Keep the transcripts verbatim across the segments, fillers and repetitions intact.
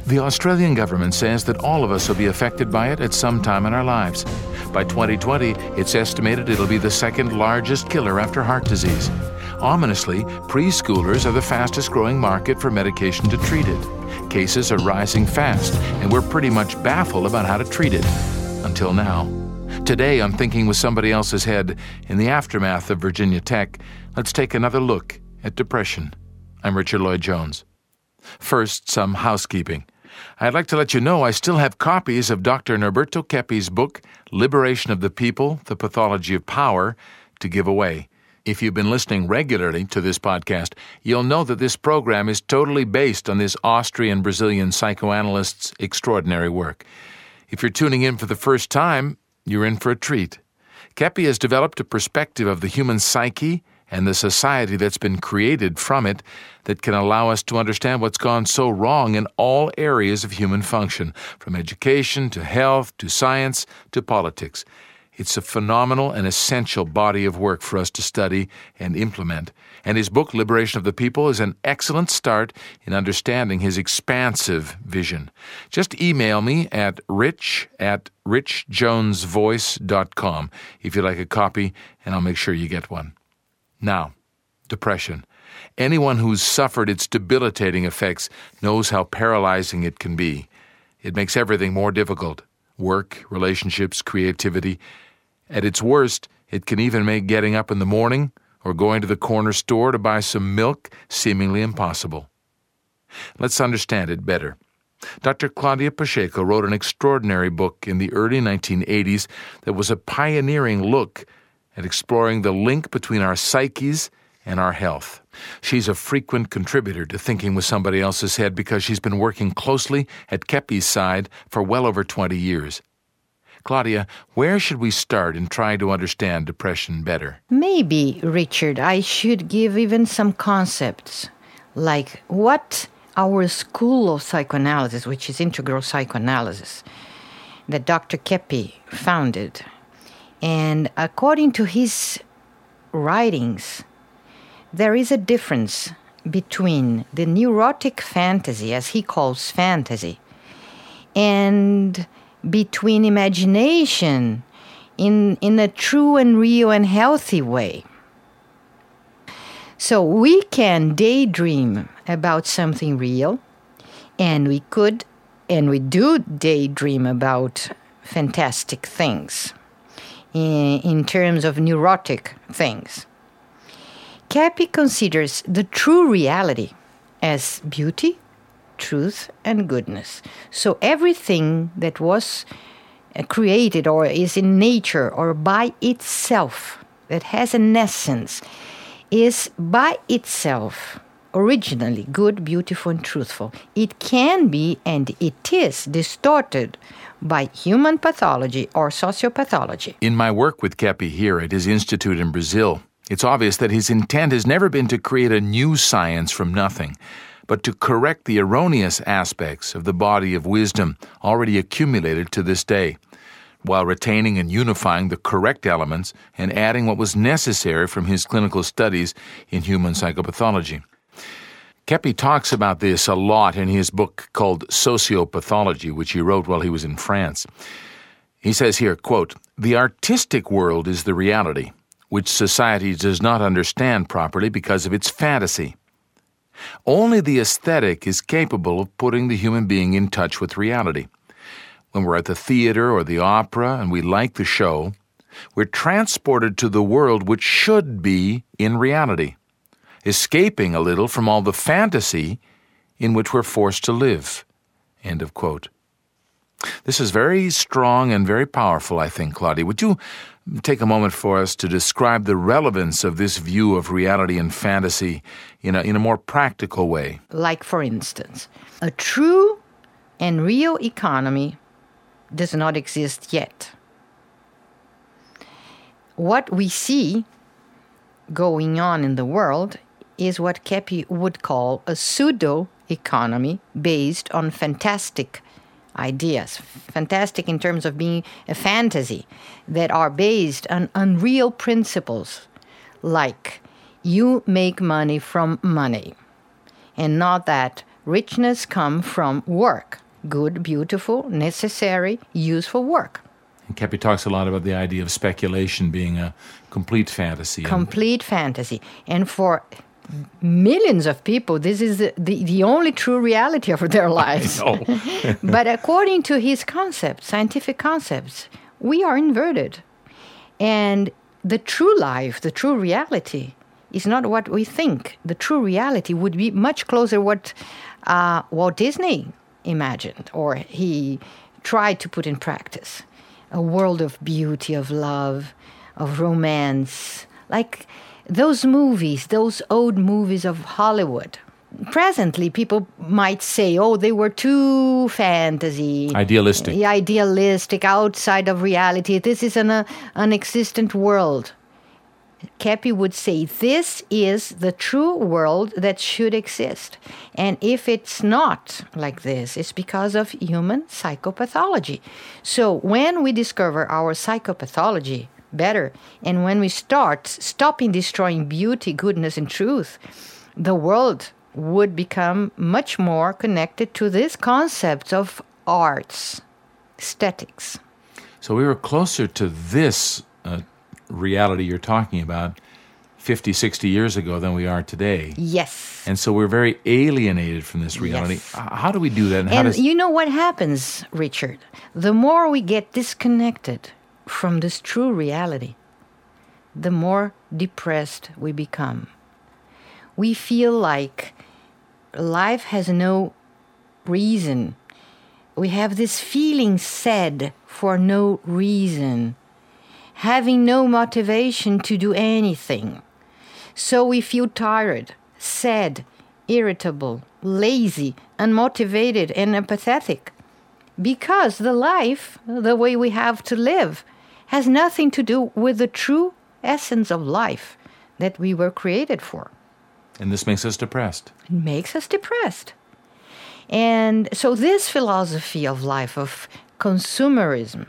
The Australian government says that all of us will be affected by it at some time in our lives. By twenty twenty, it's estimated it'll be the second largest killer after heart disease. Ominously, preschoolers are the fastest growing market for medication to treat it. Cases are rising fast, and we're pretty much baffled about how to treat it. Until now. Today, I'm thinking with somebody else's head. In the aftermath of Virginia Tech, let's take another look at depression. I'm Richard Lloyd Jones. First, some housekeeping. I'd like to let you know I still have copies of Doctor Norberto Keppe's book, Liberation of the People, The Pathology of Power, to give away. If you've been listening regularly to this podcast, you'll know that this program is totally based on this Austrian-Brazilian psychoanalyst's extraordinary work. If you're tuning in for the first time, you're in for a treat. Keppe has developed a perspective of the human psyche and the society that's been created from it that can allow us to understand what's gone so wrong in all areas of human function, from education to health to science to politics. It's a phenomenal and essential body of work for us to study and implement. And his book, Liberation of the People, is an excellent start in understanding his expansive vision. Just email me at rich at rich jones voice dot com if you'd like a copy, and I'll make sure you get one. Now, depression. Anyone who's suffered its debilitating effects knows how paralyzing it can be. It makes everything more difficult. Work, relationships, creativity. At its worst, it can even make getting up in the morning or going to the corner store to buy some milk seemingly impossible. Let's understand it better. Doctor Claudia Pacheco wrote an extraordinary book in the early nineteen eighties that was a pioneering look at exploring the link between our psyches and our health. She's a frequent contributor to Thinking with Somebody Else's Head because she's been working closely at Keppe's side for well over twenty years. Claudia, where should we start in trying to understand depression better? Maybe, Richard, I should give even some concepts, like what our school of psychoanalysis, which is integral psychoanalysis, that Doctor Keppe founded. And according to his writings, there is a difference between the neurotic fantasy, as he calls fantasy, and between imagination in, in a true and real and healthy way. So we can daydream about something real, and we could, and we do daydream about fantastic things in, in terms of neurotic things. Keppe considers the true reality as beauty, truth, and goodness. So everything that was created or is in nature or by itself, that has an essence, is by itself originally good, beautiful, and truthful. It can be, and it is, distorted by human pathology or sociopathology. In my work with Keppe here at his institute in Brazil, it's obvious that his intent has never been to create a new science from nothing, but to correct the erroneous aspects of the body of wisdom already accumulated to this day, while retaining and unifying the correct elements and adding what was necessary from his clinical studies in human psychopathology. Keppe talks about this a lot in his book called Sociopathology, which he wrote while he was in France. He says here, quote, "The artistic world is the reality, which society does not understand properly because of its fantasy. Only the aesthetic is capable of putting the human being in touch with reality. When we're at the theater or the opera and we like the show, we're transported to the world which should be in reality, escaping a little from all the fantasy in which we're forced to live." End of quote. This is very strong and very powerful, I think, Claudia. Would you take a moment for us to describe the relevance of this view of reality and fantasy in a, in a more practical way? Like, for instance, a true and real economy does not exist yet. What we see going on in the world is what Keppe would call a pseudo-economy based on fantastic ideas, fantastic in terms of being a fantasy, that are based on unreal principles, like you make money from money, and not that richness comes from work. Good, beautiful, necessary, useful work. And Kepi talks a lot about the idea of speculation being a complete fantasy. Complete fantasy. And for millions of people, this is the, the, the only true reality of their lives. But according to his concepts, scientific concepts, we are inverted. And the true life, the true reality, is not what we think. The true reality would be much closer what uh, Walt Disney imagined, or he tried to put in practice. A world of beauty, of love, of romance, like those movies, those old movies of Hollywood. Presently, people might say, oh, they were too fantasy. Idealistic. Idealistic, outside of reality. This is an uh, unexistent world. Kepi would say, this is the true world that should exist. And if it's not like this, it's because of human psychopathology. So when we discover our psychopathology better, and when we start stopping destroying beauty, goodness, and truth, the world would become much more connected to this concept of arts, aesthetics. So we were closer to this uh, reality you're talking about fifty, sixty years ago than we are today. Yes. And so we're very alienated from this reality. Yes. How do we do that? And, how and does... you know what happens, Richard? The more we get disconnected from this true reality, the more depressed we become. We feel like life has no reason. We have this feeling sad for no reason, having no motivation to do anything. So we feel tired, sad, irritable, lazy, unmotivated, and apathetic. Because the life, the way we have to live, has nothing to do with the true essence of life that we were created for. And this makes us depressed. It makes us depressed. And so this philosophy of life, of consumerism,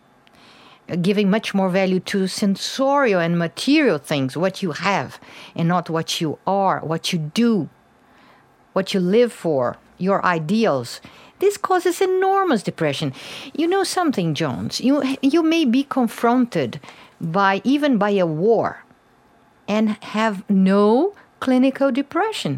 giving much more value to sensorial and material things, what you have, and not what you are, what you do, what you live for, your ideals. This causes enormous depression. You know something, Jones? You, you may be confronted by even by a war and have no clinical depression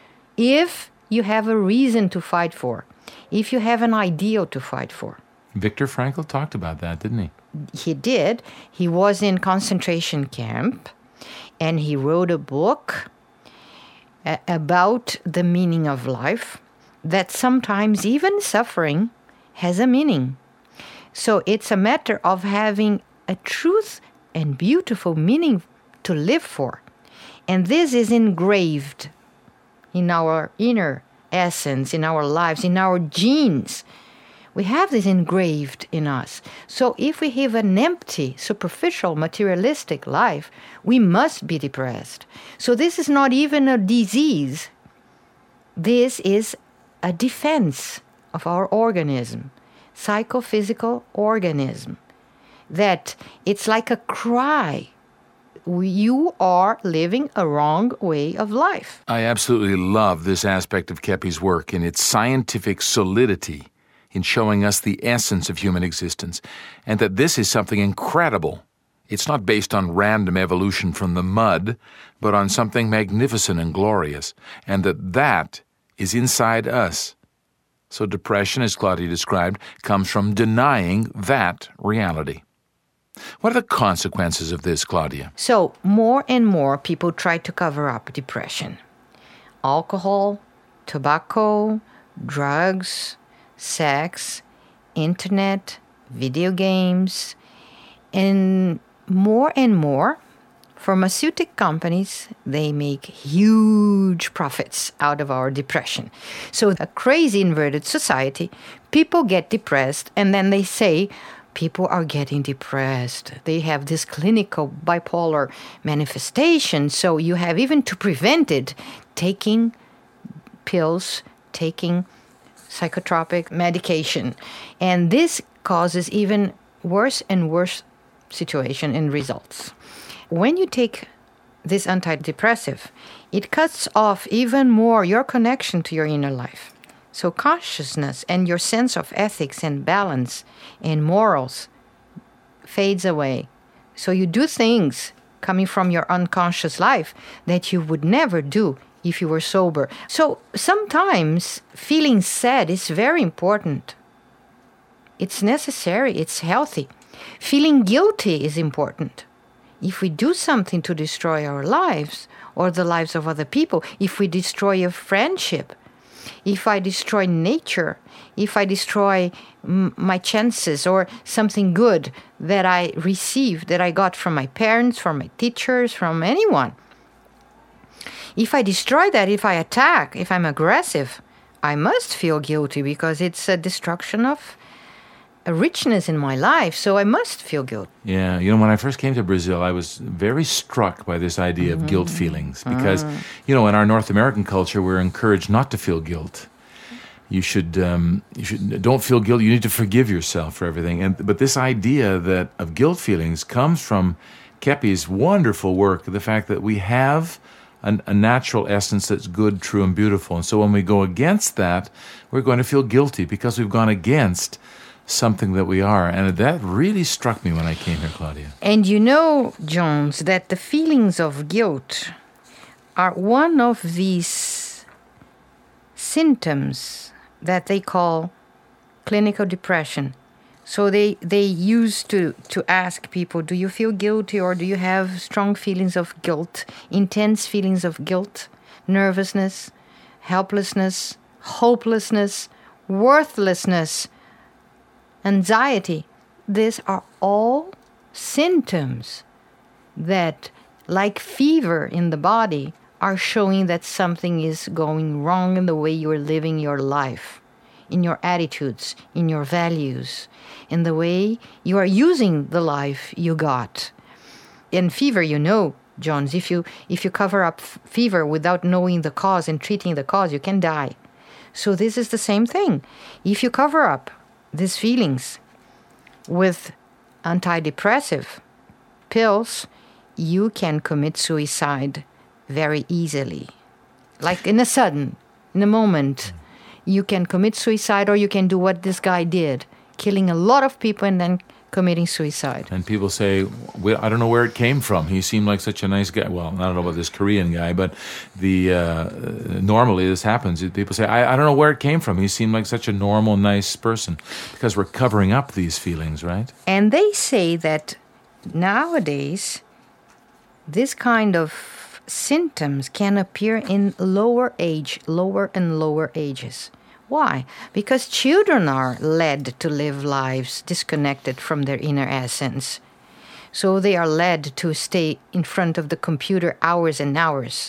if you have a reason to fight for, if you have an ideal to fight for. Viktor Frankl talked about that, didn't he? He did. He was in concentration camp, and he wrote a book a- about the meaning of life, that sometimes even suffering has a meaning. So it's a matter of having a truth and beautiful meaning to live for. And this is engraved in our inner essence, in our lives, in our genes. We have this engraved in us. So if we have an empty, superficial, materialistic life, we must be depressed. So this is not even a disease. This is a defense of our organism, psychophysical organism, that it's like a cry. You are living a wrong way of life. I absolutely love this aspect of Kepi's work and its scientific solidity in showing us the essence of human existence, and that this is something incredible. It's not based on random evolution from the mud, but on something magnificent and glorious, and that that is inside us. So depression, as Claudia described, comes from denying that reality. What are the consequences of this, Claudia? So more and more people try to cover up depression. Alcohol, tobacco, drugs, sex, internet, video games, and more and more pharmaceutical companies, they make huge profits out of our depression. So a crazy inverted society, people get depressed, and then they say, people are getting depressed. They have this clinical bipolar manifestation. So you have, even to prevent it, taking pills, taking psychotropic medication. And this causes even worse and worse situation and results. When you take this antidepressive, it cuts off even more your connection to your inner life. So consciousness and your sense of ethics and balance and morals fades away. So you do things coming from your unconscious life that you would never do if you were sober. So sometimes feeling sad is very important. It's necessary. It's healthy. Feeling guilty is important. If we do something to destroy our lives or the lives of other people, if we destroy a friendship, if I destroy nature, if I destroy m- my chances or something good that I received, that I got from my parents, from my teachers, from anyone, if I destroy that, if I attack, if I'm aggressive, I must feel guilty because it's a destruction of a richness in my life, so I must feel guilt. Yeah, you know, when I first came to Brazil, I was very struck by this idea of mm-hmm. guilt feelings because, mm. you know, in our North American culture, we're encouraged not to feel guilt. You should, um, you should don't feel guilt. You need to forgive yourself for everything. And but this idea that of guilt feelings comes from Kepi's wonderful work, the fact that we have an, a natural essence that's good, true, and beautiful. And so when we go against that, we're going to feel guilty because we've gone against something that we are. And that really struck me when I came here, Claudia. And you know, Jones, that the feelings of guilt are one of these symptoms that they call clinical depression. So they, they used to, to ask people, do you feel guilty or do you have strong feelings of guilt, intense feelings of guilt, nervousness, helplessness, hopelessness, worthlessness, anxiety? These are all symptoms that, like fever in the body, are showing that something is going wrong in the way you are living your life, in your attitudes, in your values, in the way you are using the life you got. In fever, you know, Jones, if you if you cover up f- fever without knowing the cause and treating the cause, you can die. So this is the same thing. If you cover up these feelings with antidepressive pills, you can commit suicide very easily. Like in a sudden, in a moment, you can commit suicide, or you can do what this guy did, killing a lot of people and then committing suicide. And people say, well, I don't know where it came from. He seemed like such a nice guy. Well, I don't know about this Korean guy, but the uh, normally this happens. People say, I, I don't know where it came from. He seemed like such a normal, nice person, because we're covering up these feelings, right? And they say that nowadays, this kind of symptoms can appear in lower age, lower and lower ages. Why? Because children are led to live lives disconnected from their inner essence. So they are led to stay in front of the computer hours and hours,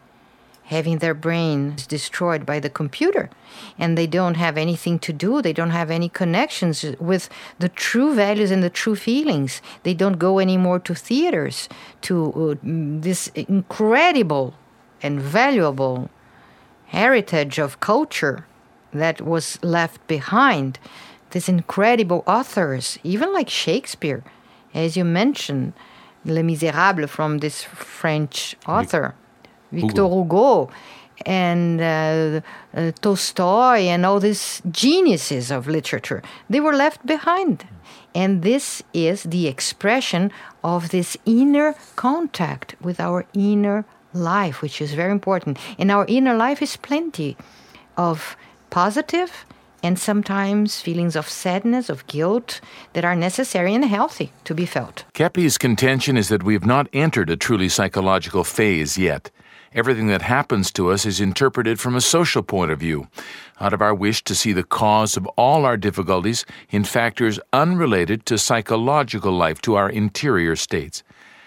having their brains destroyed by the computer. And they don't have anything to do. They don't have any connections with the true values and the true feelings. They don't go anymore to theaters, to uh, this incredible and valuable heritage of culture that was left behind. These incredible authors, even like Shakespeare, as you mentioned, Les Misérables from this French author, Victor Hugo, and uh, uh, Tolstoy, and all these geniuses of literature. They were left behind. And this is the expression of this inner contact with our inner life, which is very important. And our inner life is plenty of positive and sometimes feelings of sadness, of guilt, that are necessary and healthy to be felt. Kepi's contention is that we have not entered a truly psychological phase yet. Everything that happens to us is interpreted from a social point of view, out of our wish to see the cause of all our difficulties in factors unrelated to psychological life, to our interior states.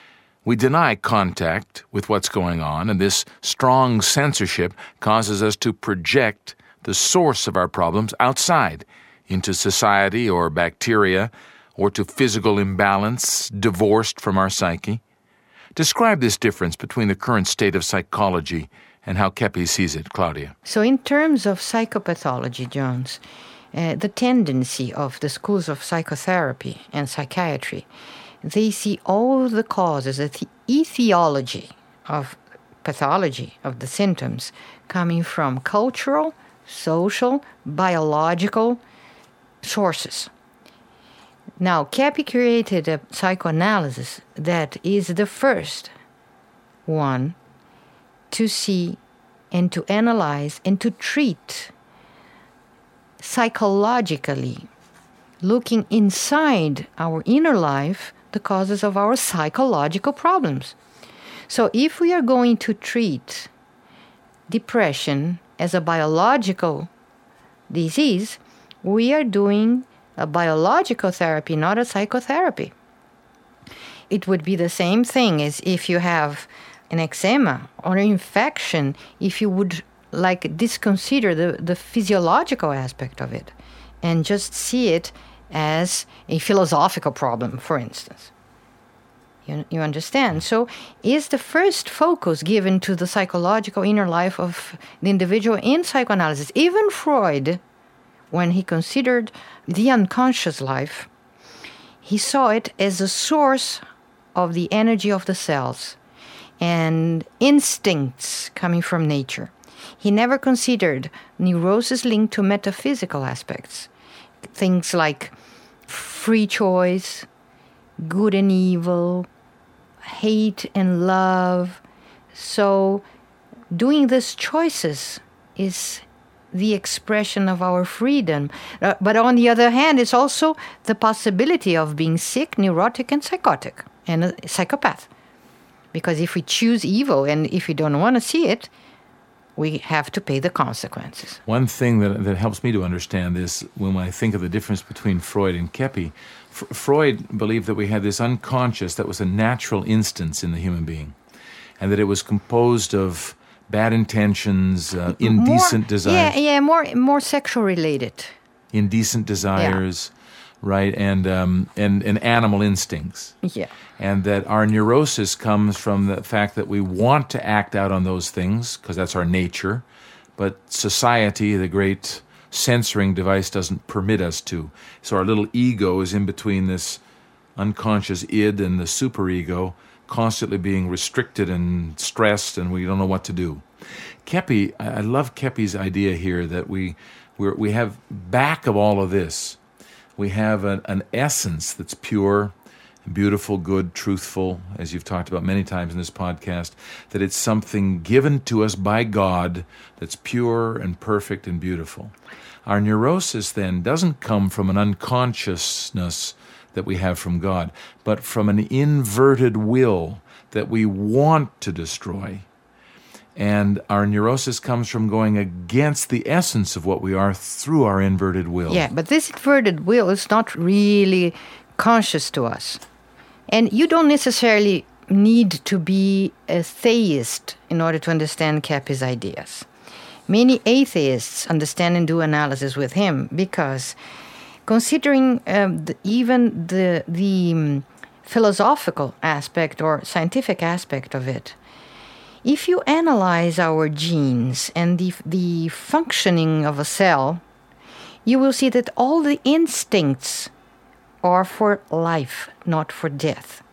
We deny contact with what's going on, and this strong censorship causes us to project the source of our problems outside, into society or bacteria, or to physical imbalance divorced from our psyche. Describe this difference between the current state of psychology and how Kepi sees it, Claudia. So in terms of psychopathology, Jones, uh, the tendency of the schools of psychotherapy and psychiatry, they see all the causes, the etiology of pathology, of the symptoms, coming from cultural, social, biological sources. Now, Kepi created a psychoanalysis that is the first one to see and to analyze and to treat psychologically, looking inside our inner life, the causes of our psychological problems. So if we are going to treat depression as a biological disease, we are doing a biological therapy, not a psychotherapy. It would be the same thing as if you have an eczema or an infection, if you would like disconsider the, the physiological aspect of it and just see it as a philosophical problem, for instance. You, you understand? So is the first focus given to the psychological inner life of the individual in psychoanalysis. Even Freud, when he considered the unconscious life, he saw it as a source of the energy of the cells and instincts coming from nature. He never considered neurosis linked to metaphysical aspects. Things like free choice, good and evil, hate and love. So doing these choices is the expression of our freedom. Uh, but on the other hand, it's also the possibility of being sick, neurotic, and psychotic, and a psychopath. Because if we choose evil and if we don't want to see it, we have to pay the consequences. One thing that that helps me to understand this, when I think of the difference between Freud and Kepi, F- Freud believed that we had this unconscious that was a natural instance in the human being, and that it was composed of bad intentions, uh, indecent more, desires. Yeah, yeah, more more sexual related. Indecent desires, yeah. right, and um, and and animal instincts. Yeah. And that our neurosis comes from the fact that we want to act out on those things, because that's our nature, but society, the great censoring device, doesn't permit us to. So our little ego is in between this unconscious id and the superego, constantly being restricted and stressed, and we don't know what to do. Kepi, I love Kepi's idea here that we we're, we have back of all of this, we have an, an essence that's pure, beautiful, good, truthful, as you've talked about many times in this podcast, that it's something given to us by God that's pure and perfect and beautiful. Our neurosis then doesn't come from an unconsciousness that we have from God, but from an inverted will that we want to destroy. And our neurosis comes from going against the essence of what we are through our inverted will. Yeah, but this inverted will is not really conscious to us. And you don't necessarily need to be a theist in order to understand Kepi's ideas. Many atheists understand and do analysis with him because considering um, the, even the, the um, philosophical aspect or scientific aspect of it, if you analyze our genes and the, the functioning of a cell, you will see that all the instincts are for life, not for death.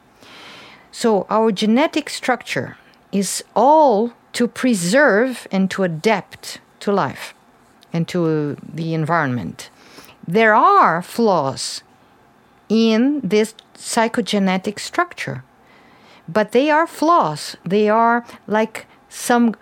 So our genetic structure is all to preserve and to adapt to life and to the environment. There are flaws in this psychogenetic structure, but they are flaws. They are like some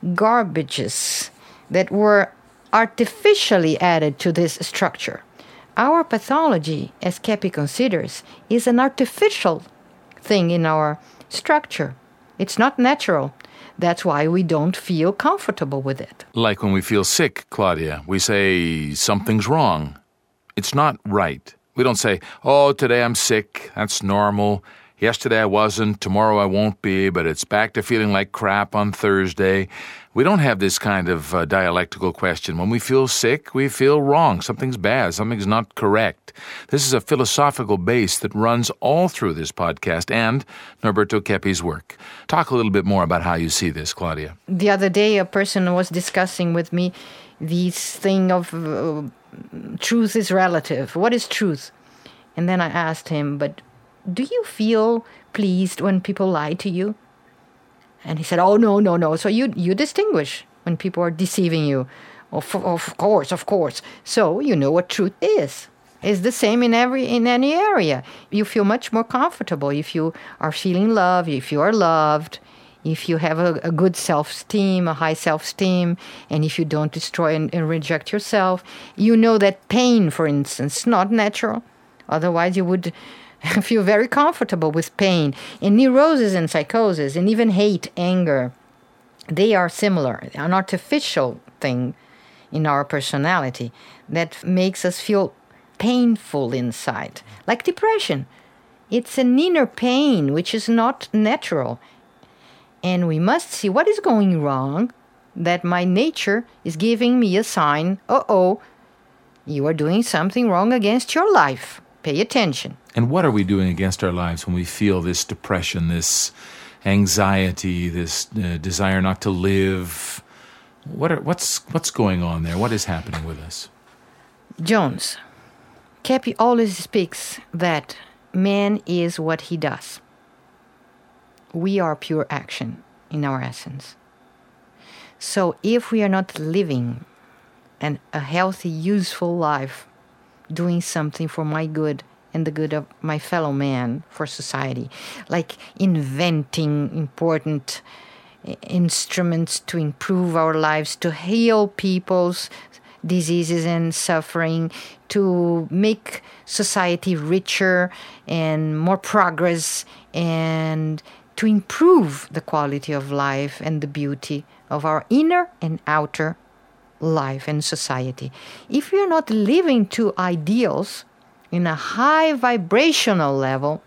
garbages that were artificially added to this structure. Our pathology, as Kepi considers, is an artificial thing in our structure. It's not natural. That's why we don't feel comfortable with it. Like when we feel sick, Claudia, we say something's wrong. It's not right. We don't say, oh, today I'm sick, that's normal. Yesterday I wasn't, tomorrow I won't be, but it's back to feeling like crap on Thursday. We don't have this kind of uh, dialectical question. When we feel sick, we feel wrong. Something's bad. Something's not correct. This is a philosophical base that runs all through this podcast and Norberto Kepi's work. Talk a little bit more about how you see this, Claudia. The other day, a person was discussing with me this thing of uh, truth is relative. What is truth? And then I asked him, but do you feel pleased when people lie to you? And he said, oh, no, no, no. So you you distinguish when people are deceiving you. Of, of course, of course. So you know what truth is. It's the same in every in any area. You feel much more comfortable if you are feeling love, if you are loved, if you have a, a good self-esteem, a high self-esteem, and if you don't destroy and, and reject yourself. You know that pain, for instance, is not natural. Otherwise, you would feel very comfortable with pain. And neurosis and psychosis, and even hate, anger, they are similar, an artificial thing in our personality that makes us feel painful inside. Like depression. It's an inner pain which is not natural. And we must see what is going wrong, that my nature is giving me a sign, uh-oh, you are doing something wrong against your life. Pay attention. And what are we doing against our lives when we feel this depression, this anxiety, this uh, desire not to live? What are, what's what's going on there? What is happening with us? Jones, Kepi always speaks that man is what he does. We are pure action in our essence. So if we are not living an, a healthy, useful life, doing something for my good and the good of my fellow man, for society, like inventing important instruments to improve our lives, to heal people's diseases and suffering, to make society richer and more progress, and to improve the quality of life and the beauty of our inner and outer life and society. If we are not living to ideals in a high vibrational level,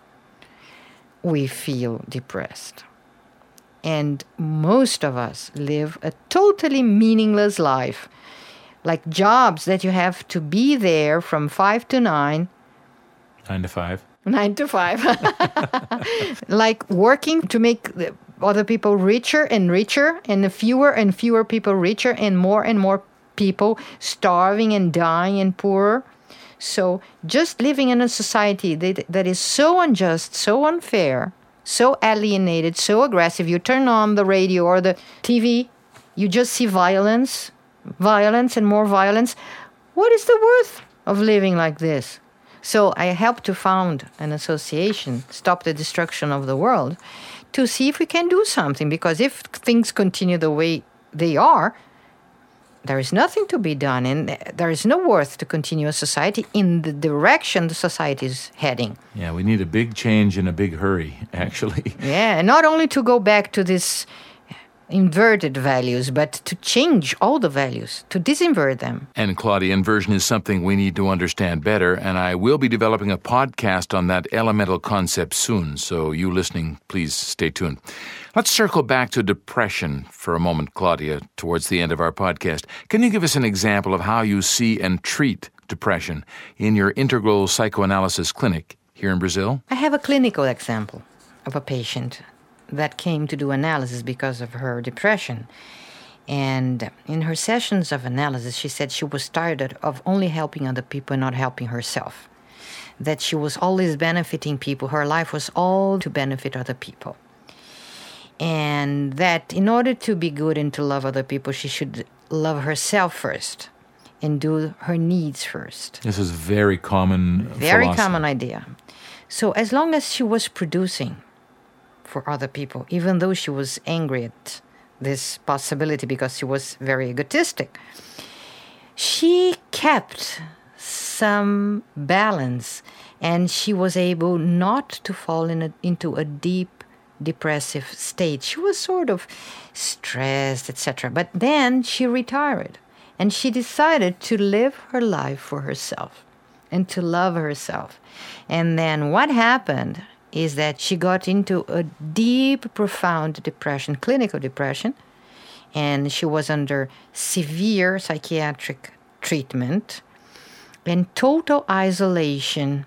we feel depressed. And most of us live a totally meaningless life, like jobs that you have to be there from five to nine. Nine to five. Nine to five. Like working to make the other people richer and richer, and fewer and fewer people richer, and more and more people starving and dying and poorer. So just living in a society that, that is so unjust, so unfair, so alienated, so aggressive. You turn on the radio or the T V, you just see violence, violence and more violence. What is the worth of living like this? So I helped to found an association, Stop the Destruction of the World, to see if we can do something. Because if things continue the way they are, there is nothing to be done, and there is no worth to continue a society in the direction the society is heading. Yeah, we need a big change in a big hurry, actually. Yeah, and not only to go back to this inverted values, but to change all the values, to disinvert them. And Claudia, inversion is something we need to understand better, and I will be developing a podcast on that elemental concept soon, so you listening, please stay tuned. Let's circle back to depression for a moment, Claudia, towards the end of our podcast. Can you give us an example of how you see and treat depression in your integral psychoanalysis clinic here in Brazil? I have a clinical example of a patient that came to do analysis because of her depression. And in her sessions of analysis, she said she was tired of only helping other people and not helping herself. That she was always benefiting people. Her life was all to benefit other people. And that in order to be good and to love other people, she should love herself first and do her needs first. This is very common Very philosophy. common idea. So as long as she was producing for other people, even though she was angry at this possibility because she was very egotistic, she kept some balance, and she was able not to fall in a, into a deep depressive state. She was sort of stressed, et cetera. But then she retired, and she decided to live her life for herself and to love herself. And then what happened is that she got into a deep, profound depression, clinical depression, and she was under severe psychiatric treatment and total isolation.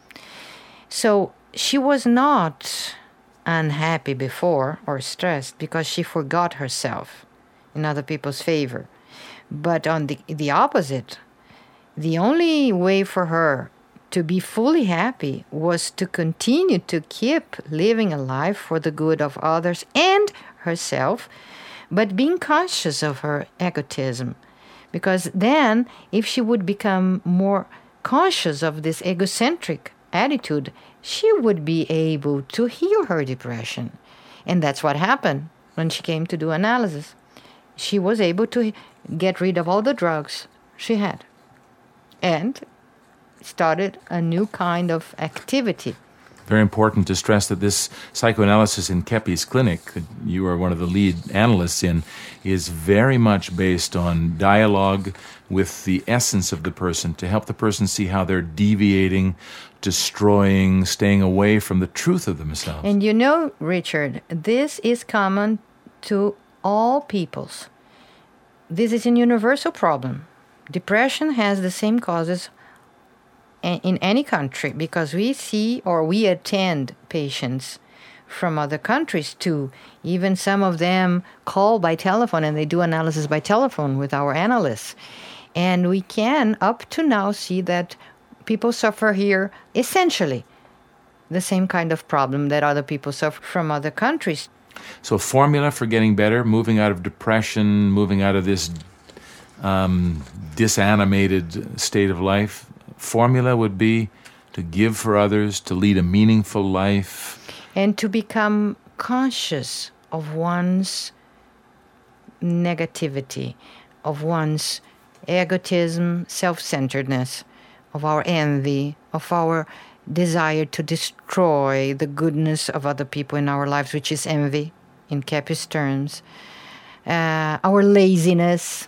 So she was not unhappy before or stressed because she forgot herself in other people's favor. But on the, the opposite, the only way for her to be fully happy was to continue to keep living a life for the good of others and herself, but being conscious of her egotism. Because then, if she would become more conscious of this egocentric attitude, she would be able to heal her depression. And that's what happened when she came to do analysis. She was able to get rid of all the drugs she had and started a new kind of activity. Very important to stress that this psychoanalysis in Keppe's clinic, that you are one of the lead analysts in, is very much based on dialogue with the essence of the person to help the person see how they're deviating, destroying, staying away from the truth of themselves. And you know, Richard, this is common to all peoples. This is a universal problem. Depression has the same causes in any country, because we see or we attend patients from other countries too. Even some of them call by telephone and they do analysis by telephone with our analysts. And we can up to now see that people suffer here essentially the same kind of problem that other people suffer from other countries. So formula for getting better, moving out of depression, moving out of this um, disanimated state of life, formula would be to give for others, to lead a meaningful life. And to become conscious of one's negativity, of one's egotism, self-centeredness, of our envy, of our desire to destroy the goodness of other people in our lives, which is envy, in Keppe's terms, uh, our laziness.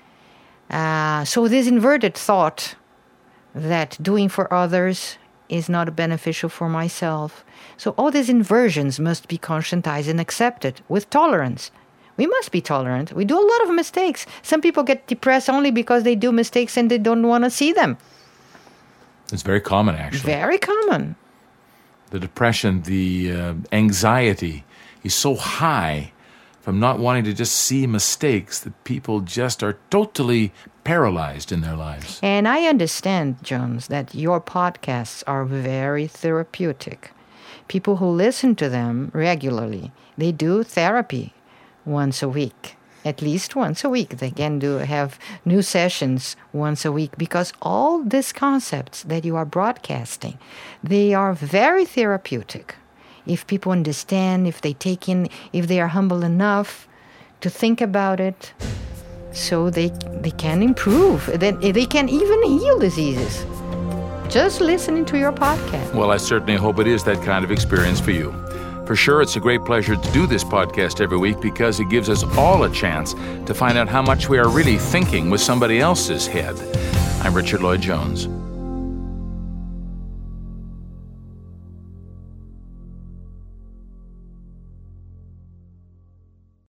Uh, so this inverted thought that doing for others is not beneficial for myself. So all these inversions must be conscientized and accepted with tolerance. We must be tolerant. We do a lot of mistakes. Some people get depressed only because they do mistakes and they don't want to see them. It's very common, actually. Very common. The depression, the uh, anxiety is so high from not wanting to just see mistakes that people just are totally paralyzed in their lives. And I understand, Jones, that your podcasts are very therapeutic. People who listen to them regularly, they do therapy once a week, at least once a week. They can do have new sessions once a week, because all these concepts that you are broadcasting, they are very therapeutic. If people understand, if they take in, if they are humble enough to think about it, so they they can improve. They, they can even heal diseases. Just listening to your podcast. Well, I certainly hope it is that kind of experience for you. For sure, it's a great pleasure to do this podcast every week, because it gives us all a chance to find out how much we are really thinking with somebody else's head. I'm Richard Lloyd Jones.